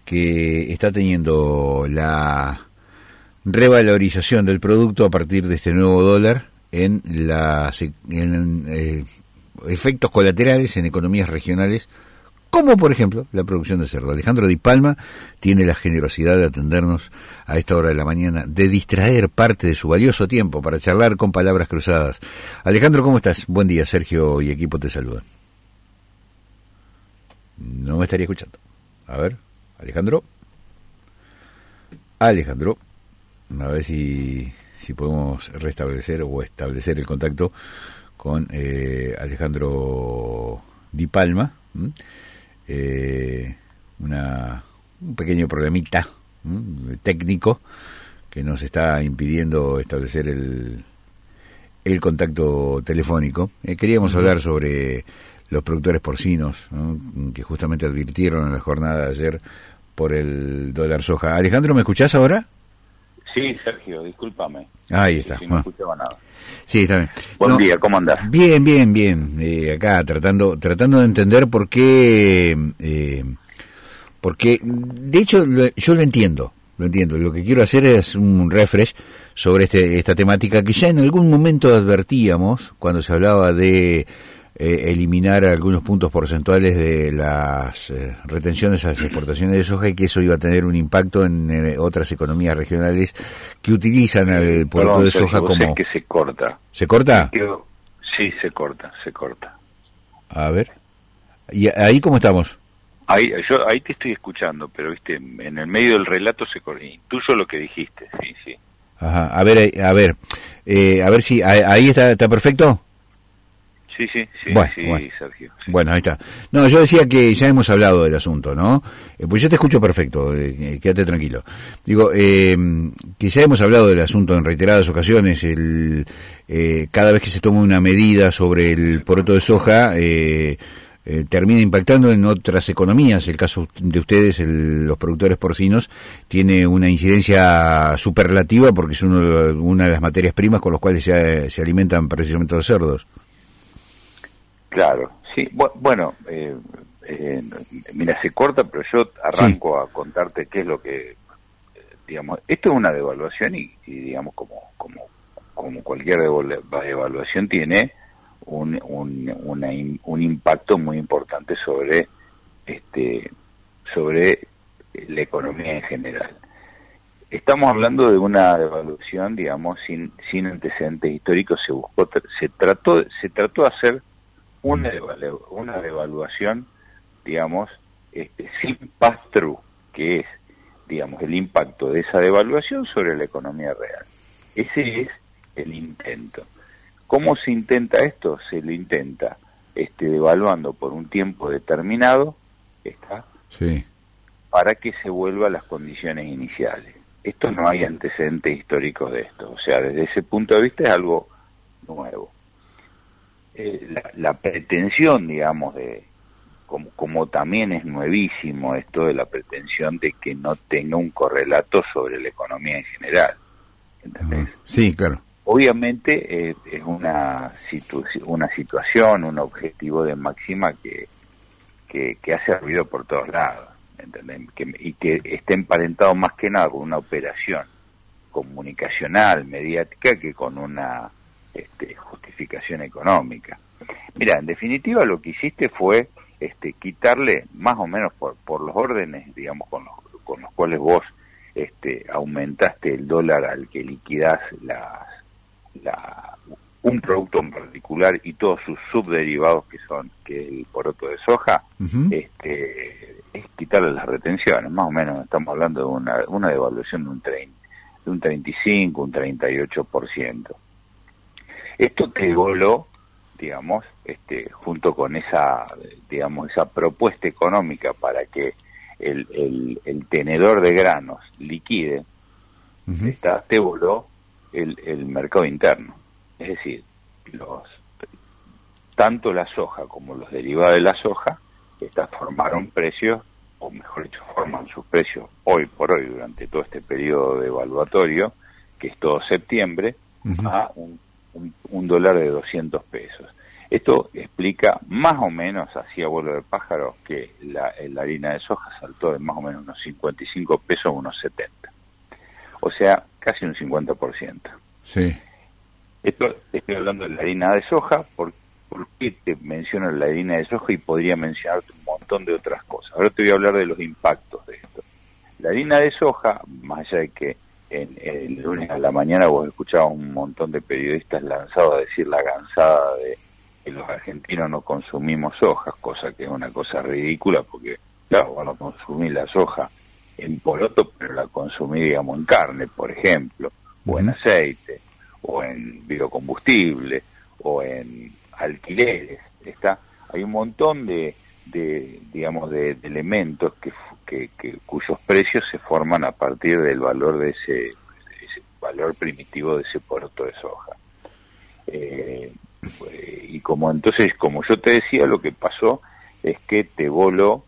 que está teniendo la revalorización del producto a partir de este nuevo dólar en efectos colaterales en economías regionales, como por ejemplo la producción de cerdo. Alejandro Di Palma tiene la generosidad de atendernos a esta hora de la mañana, de distraer parte de su valioso tiempo para charlar con palabras cruzadas. Alejandro, ¿cómo estás? Buen día, Sergio y equipo te saludan. No me estaría escuchando. A ver, Alejandro, a ver si podemos restablecer o establecer el contacto con Alejandro Di Palma. Un pequeño problemita técnico que nos está impidiendo establecer el contacto telefónico. Queríamos hablar sobre los productores porcinos, ¿no?, que justamente advirtieron en la jornada de ayer por el dólar soja. Alejandro, ¿me escuchás ahora? Sí, Sergio, discúlpame. Ahí está. Si no escuchaba nada. Sí, está bien. Buen día, ¿cómo andás? Bien. Acá tratando de entender por qué, porque de hecho yo lo entiendo. Lo que quiero hacer es un refresh sobre esta temática que ya en algún momento advertíamos cuando se hablaba de eliminar algunos puntos porcentuales de las retenciones a las exportaciones de soja, y que eso iba a tener un impacto en otras economías regionales que utilizan el puerto de soja como... Es que se corta. ¿Se corta? Sí, se corta. A ver. ¿Y ahí cómo estamos? Ahí te estoy escuchando, pero viste, en el medio del relato se corta. Intuyo lo que dijiste, sí. Ajá, a ver si ahí está perfecto. Sí, bueno. Sergio. Sí. Bueno, ahí está. No, yo decía que ya hemos hablado del asunto, ¿no? Pues yo te escucho perfecto, quédate tranquilo. Digo, que ya hemos hablado del asunto en reiteradas ocasiones. Cada vez que se toma una medida sobre el poroto de soja, termina impactando en otras economías. El caso de ustedes, los productores porcinos, tiene una incidencia superlativa porque es una de las materias primas con las cuales se alimentan precisamente los cerdos. Claro, sí. Bueno, mira, se corta, pero yo arranco a contarte qué es lo que, digamos, esto es una devaluación y digamos, como cualquier devaluación tiene un impacto muy importante sobre la economía en general. Estamos hablando de una devaluación, digamos, sin antecedentes históricos. Se trató de hacer una devaluación, digamos, sin pass-through, que es, digamos, el impacto de esa devaluación sobre la economía real. Ese es el intento. ¿Cómo se intenta esto? Se lo intenta devaluando por un tiempo determinado, sí, para que se vuelva a las condiciones iniciales. Esto no hay antecedentes históricos de esto, o sea, desde ese punto de vista es algo nuevo. La pretensión, digamos, como también es nuevísimo esto de la pretensión de que no tenga un correlato sobre la economía en general, ¿entendés? Sí, claro. Obviamente es una situación, un objetivo de máxima que hace ruido por todos lados, ¿entendés? Y que está emparentado más que nada con una operación comunicacional, mediática, que con una justificación económica. Mira, en definitiva lo que hiciste fue quitarle más o menos por los órdenes, digamos, con los cuales vos aumentaste el dólar al que liquidás un producto en particular y todos sus subderivados que el poroto de soja. Uh-huh. Es quitarle las retenciones, más o menos estamos hablando de una devaluación de un 35, un 38%. Esto te voló, digamos, junto con esa propuesta económica para que el tenedor de granos liquide, uh-huh, te voló el mercado interno. Es decir, tanto la soja como los derivados de la soja formaron precios, o mejor dicho, forman sus precios hoy por hoy durante todo este periodo devaluatorio, que es todo septiembre, uh-huh, a un dólar de 200 pesos. Esto explica más o menos, así a vuelo de pájaro, que la harina de soja saltó de más o menos unos 55 pesos a unos 70. O sea, casi un 50%. Sí. Esto estoy hablando de la harina de soja, ¿por qué te menciono la harina de soja? Y podría mencionarte un montón de otras cosas. Ahora te voy a hablar de los impactos de esto. La harina de soja, más allá de que el lunes a la mañana vos escuchabas un montón de periodistas lanzados a decir la gansada de que los argentinos no consumimos soja, cosa que es una cosa ridícula, porque claro, vos no consumís la soja en poroto, pero la consumís, digamos, en carne, por ejemplo, o en aceite, o en biocombustible, o en alquileres. Hay un montón de elementos cuyos precios se forman a partir del valor de ese valor primitivo de ese poroto de soja. Y como yo te decía, lo que pasó es que te volaron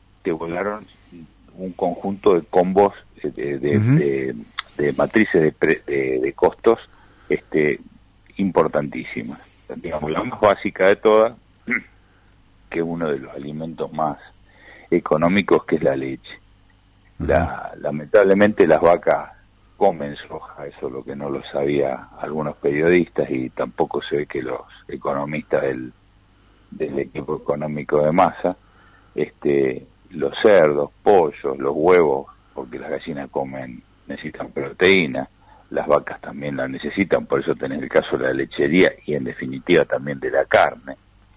un conjunto de combos de matrices de costos importantísimas. Digamos, la más básica de todas, que es uno de los alimentos más económicos, que es la leche. Lamentablemente las vacas comen soja, eso es lo que no lo sabía algunos periodistas, y tampoco se ve que los economistas del equipo económico de Massa, los cerdos, pollos, los huevos, porque las gallinas necesitan proteína, las vacas también la necesitan, por eso tenés el caso de la lechería y en definitiva también de la carne.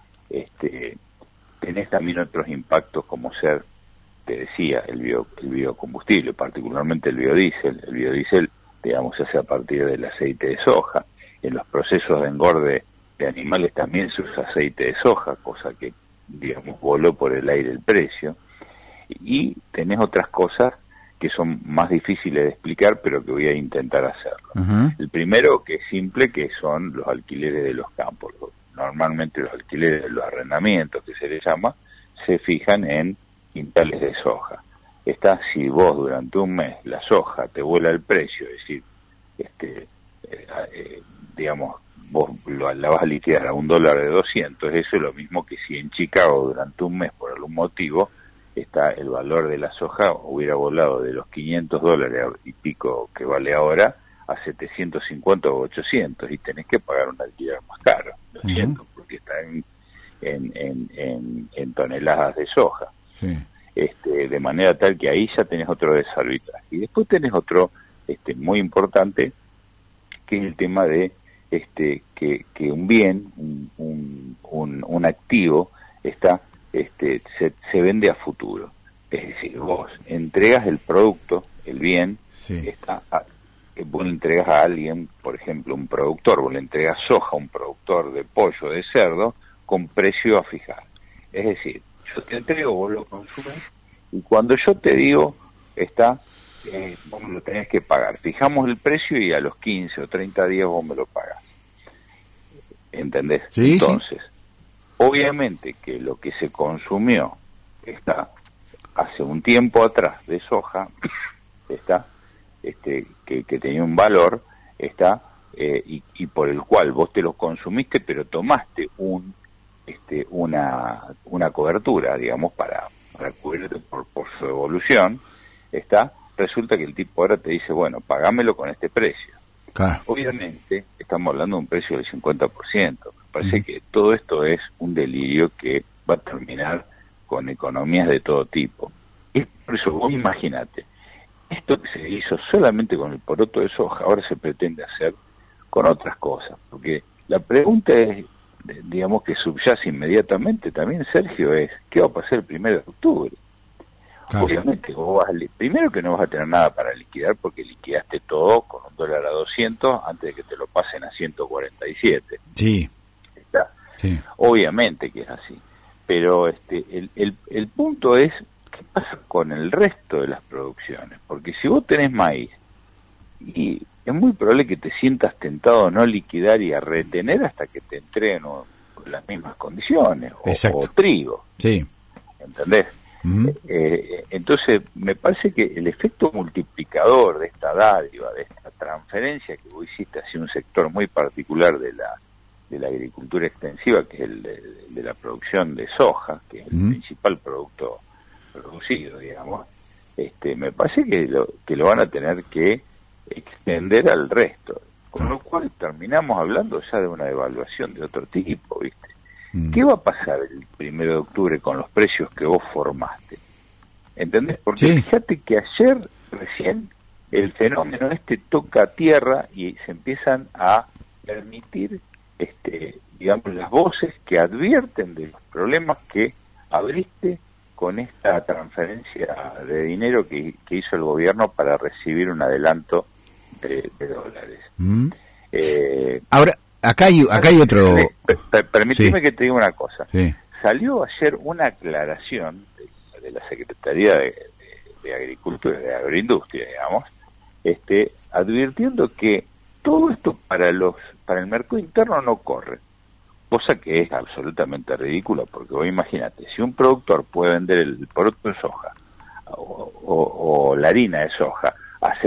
Tenés también otros impactos como ser, te decía, el biocombustible, particularmente el biodiesel. El biodiesel, digamos, se hace a partir del aceite de soja. En los procesos de engorde de animales también se usa aceite de soja, cosa que, digamos, voló por el aire el precio. Y tenés otras cosas que son más difíciles de explicar, pero que voy a intentar hacerlo. El primero, que es simple, que son los alquileres de los campos. Normalmente los alquileres de los arrendamientos, que se les llama, se fijan en quintales de soja. Si vos durante un mes la soja te vuela el precio, es decir, digamos, vos la vas a liquidar a $1.200, eso es lo mismo que si en Chicago durante un mes, por algún motivo, el valor de la soja hubiera volado de los $500 y pico que vale ahora a 750 o 800, y tenés que pagar un alquiler más caro, lo siento, porque está en toneladas de soja. Sí. De manera tal que ahí ya tenés otro desarbitraje. Y después tenés otro muy importante, que es el tema de que un bien, un activo, se vende a futuro. Es decir, vos entregas el producto, el bien, sí. Vos le entregas a alguien, por ejemplo, un productor, vos le entregas soja a un productor de pollo, de cerdo, con precio a fijar. Es decir, yo te entrego, vos lo consumes, y cuando yo te digo, vos me lo tenés que pagar. Fijamos el precio y a los 15 o 30 días vos me lo pagás. ¿Entendés? Sí, entonces, sí. Obviamente que lo que se consumió hace un tiempo atrás de soja, que tenía un valor, y por el cual vos te lo consumiste, pero tomaste una cobertura, digamos, para cubrirte por su evolución, resulta que el tipo ahora te dice, bueno, pagámelo con este precio. Claro. Obviamente estamos hablando de un precio del 50%. Me parece que todo esto es un delirio que va a terminar con economías de todo tipo. Y por eso vos imagínate, esto que se hizo solamente con el poroto de soja, ahora se pretende hacer con otras cosas, porque la pregunta es, digamos, que subyace inmediatamente también, Sergio, es ¿qué va a pasar el 1 de octubre? Claro. Obviamente vos primero que no vas a tener nada para liquidar, porque liquidaste todo con $1 a 200 antes de que te lo pasen a 147. Sí. Sí. Obviamente que es así, pero el punto es ¿qué pasa con el resto de las producciones? Porque si vos tenés maíz, y es muy probable que te sientas tentado a no liquidar y a retener hasta que te entreguen las mismas condiciones, o trigo. Sí. ¿Entendés? Entonces, me parece que el efecto multiplicador de esta dádiva, de esta transferencia que vos hiciste hacia un sector muy particular de la agricultura extensiva, que es el de la producción de soja, que es el principal producto producido, digamos, me parece que lo van a tener que extender al resto, con lo cual terminamos hablando ya de una devaluación de otro tipo, ¿viste? ¿Qué va a pasar el 1 de octubre con los precios que vos formaste? ¿Entendés? Porque fíjate que ayer recién el fenómeno toca tierra y se empiezan a permitir, digamos, las voces que advierten de los problemas que abriste con esta transferencia de dinero que hizo el gobierno para recibir un adelanto de dólares. Ahora, acá hay otro... Permíteme que te diga una cosa. Salió ayer una aclaración de la Secretaría de Agricultura y de Agroindustria, digamos, advirtiendo que todo esto para el mercado interno no corre, cosa que es absolutamente ridícula, porque vos imagínate, si un productor puede vender el producto de soja o la harina de soja a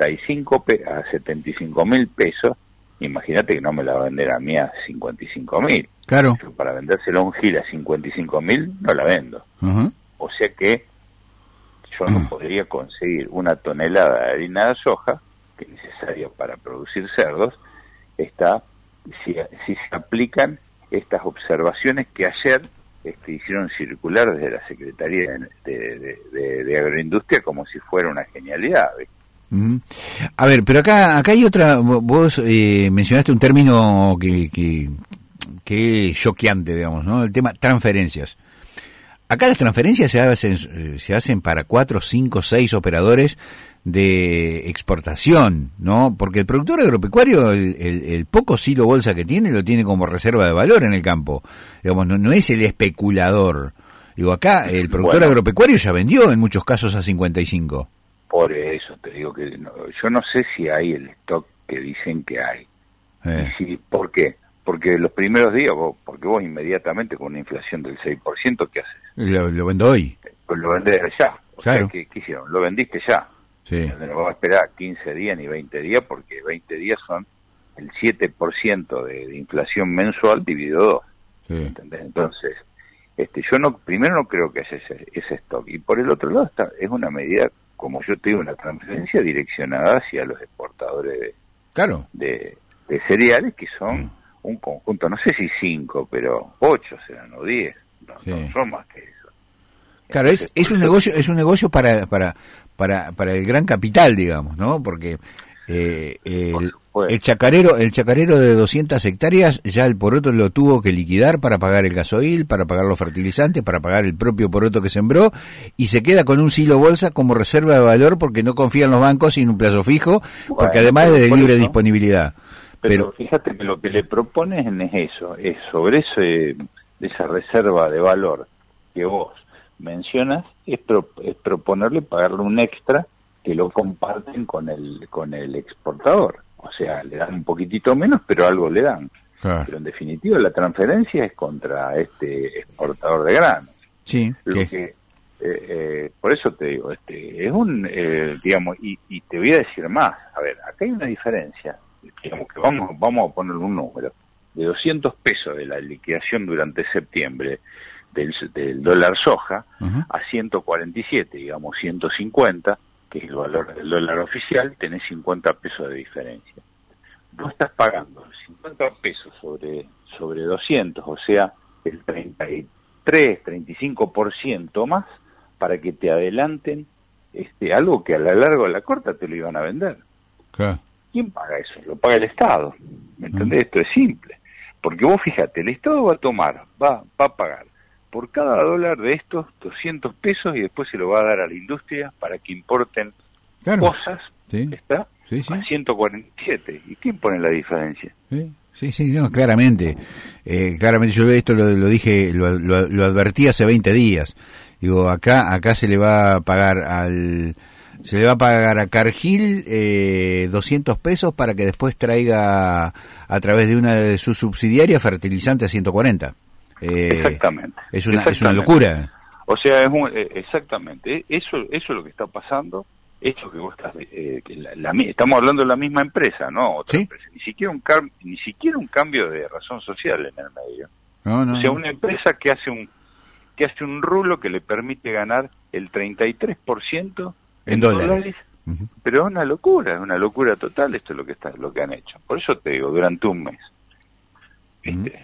75.000 pesos, imagínate que no me la va a vender a mí a 55.000. Claro. Yo para vendérselo a un gil a 55.000 no la vendo. O sea que yo no podría conseguir una tonelada de harina de soja, que es necesaria para producir cerdos, si se aplican estas observaciones que ayer hicieron circular desde la Secretaría de Agroindustria como si fuera una genialidad, ¿ves? A ver, pero acá hay otra. Vos mencionaste un término que es choqueante, digamos, ¿no? El tema transferencias. Acá las transferencias se hacen para 4, 5, 6 operadores de exportación, ¿no? Porque el productor agropecuario, el poco silo bolsa que tiene, lo tiene como reserva de valor en el campo. Digamos, no es el especulador. Digo, acá el productor agropecuario ya vendió en muchos casos a 55. Por eso te digo que yo no sé si hay el stock que dicen que hay. ¿Por qué? Porque los primeros días, porque vos inmediatamente con una inflación del 6%, ¿qué haces? Lo vendo hoy. Pues lo vendés ya. Claro. ¿Qué hicieron? Lo vendiste ya. Sí. No vas a esperar 15 días ni 20 días, porque 20 días son el 7% de inflación mensual dividido 2. Sí. ¿Entendés? Entonces, primero no creo que haya ese stock. Y por el otro lado, es una medida, como yo te digo, una transferencia direccionada hacia los exportadores de cereales, que son un conjunto, no sé si 5, pero 8 serán, o 10, no son más que eso. Claro, entonces, es un negocio para el gran capital, digamos, ¿no? Porque el chacarero de 200 hectáreas ya el poroto lo tuvo que liquidar para pagar el gasoil, para pagar los fertilizantes, para pagar el propio poroto que sembró, y se queda con un silo bolsa como reserva de valor porque no confía en los bancos sin un plazo fijo, porque además es de libre disponibilidad. Pero fíjate que lo que le proponen es eso, es sobre esa reserva de valor que vos mencionas, es proponerle pagarle un extra que lo comparten con el exportador. O sea, le dan un poquitito menos, pero algo le dan. Claro. Pero en definitiva la transferencia es contra este exportador de granos. Sí. Por eso te digo, es digamos, y te voy a decir más. A ver, acá hay una diferencia. Digamos que vamos a poner un número de 200 pesos de la liquidación durante septiembre del dólar soja a 147, digamos 150, que es el valor del dólar oficial, tenés 50 pesos de diferencia. Vos estás pagando 50 pesos sobre 200, o sea, el 35% más para que te adelanten algo que a la larga o a la corta te lo iban a vender. Claro. ¿Quién paga eso? Lo paga el Estado. ¿Me entendés? Esto es simple. Porque vos fíjate, el Estado va a pagar por cada dólar de estos 200 pesos y después se lo va a dar a la industria para que importen cosas, ¿está? Sí. A 147. ¿Y quién pone la diferencia? Sí, no, claramente. Claramente yo esto lo dije, lo advertí hace 20 días. Digo, acá se le va a pagar a Cargill 200 pesos para que después traiga a través de una de sus subsidiarias fertilizante a 140. Exactamente. Es una locura. O sea, exactamente. Eso es lo que está pasando. esto que vos estás, estamos hablando de la misma empresa, ¿no? Otra ¿Sí? empresa. Ni siquiera un cambio de razón social en el medio. No, O sea, una empresa que hace un rulo que le permite ganar el 33% en dólares. Pero es una locura total esto es lo que han hecho. Por eso te digo, durante un mes. ¿Viste?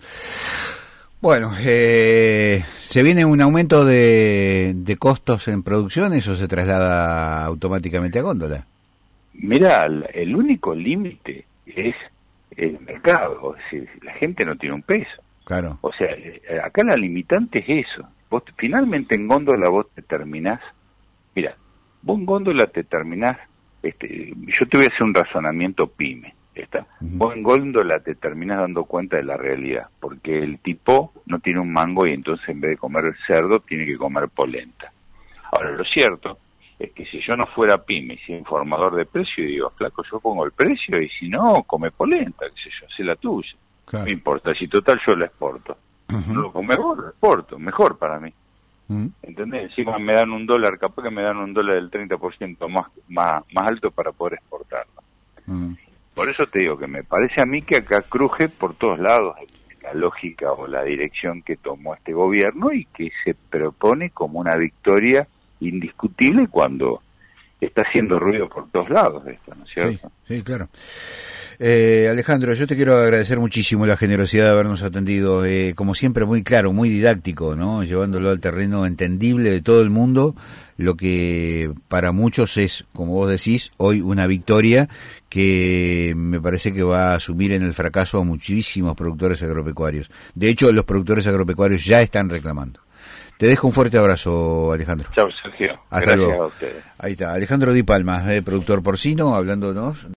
Bueno, ¿se viene un aumento de costos en producción? ¿Eso se traslada automáticamente a góndola? Mirá, el único límite es el mercado. Es decir, la gente no tiene un peso. Claro. O sea, acá la limitante es eso. Vos finalmente en góndola vos te terminás. Mira, vos en góndola te terminás. Yo te voy a hacer un razonamiento pyme. Vos en góndola te terminás dando cuenta de la realidad, porque el tipo no tiene un mango y entonces en vez de comer cerdo tiene que comer polenta. Ahora, lo cierto es que si yo no fuera pyme, si informador de precio, digo, flaco, yo pongo el precio y si no, come polenta, qué sé yo, sé la tuya. Claro. No importa, si total yo la exporto. No lo come vos, lo exporto, mejor para mí. ¿Entendés? Encima me dan $1, capaz que me dan $1 del 30% más alto para poder exportarlo. Por eso te digo que me parece a mí que acá cruje por todos lados la lógica o la dirección que tomó este gobierno y que se propone como una victoria indiscutible cuando está haciendo ruido por todos lados esto, ¿no es cierto? Sí, claro. Alejandro, yo te quiero agradecer muchísimo la generosidad de habernos atendido, como siempre muy claro, muy didáctico, ¿no? Llevándolo al terreno entendible de todo el mundo, lo que para muchos es, como vos decís, hoy una victoria que me parece que va a asumir en el fracaso a muchísimos productores agropecuarios. De hecho, los productores agropecuarios ya están reclamando. Te dejo un fuerte abrazo, Alejandro. Chao, Sergio. Hasta Gracias luego. a ustedes. Ahí está, Alejandro Di Palma, productor porcino, hablándonos